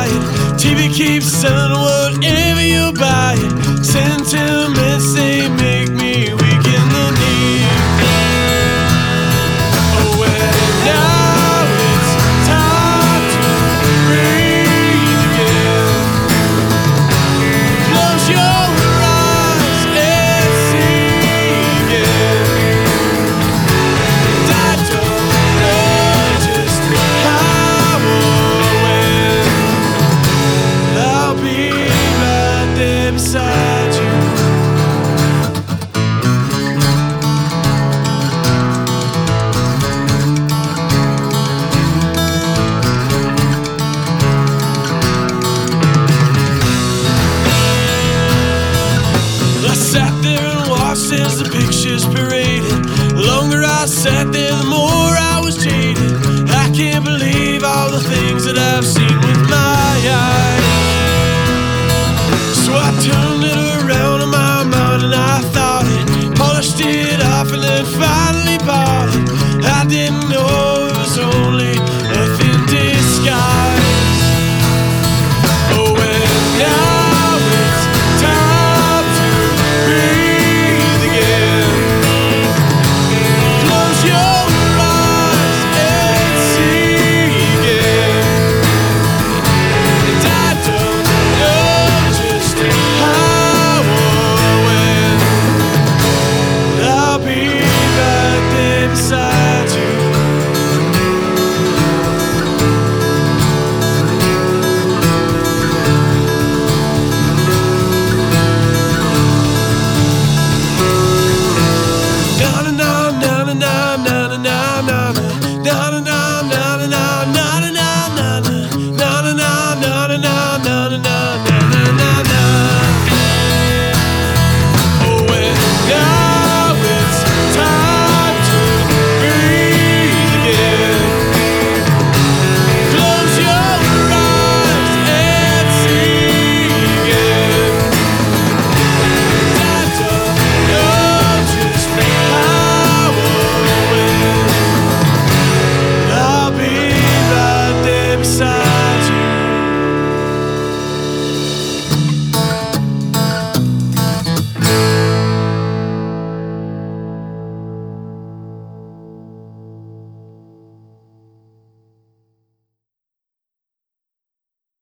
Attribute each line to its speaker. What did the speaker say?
Speaker 1: it. TV keeps selling whatever you buy it. Sentiments, they make me weak in the knee. Oh, well, now it's time to breathe again. Close your eyes and see again. And I don't know just how or when I'll be right there beside you. I sat there and watched as the pictures paraded. The longer I sat there, the more I was jaded. I can't believe all the things that I've seen.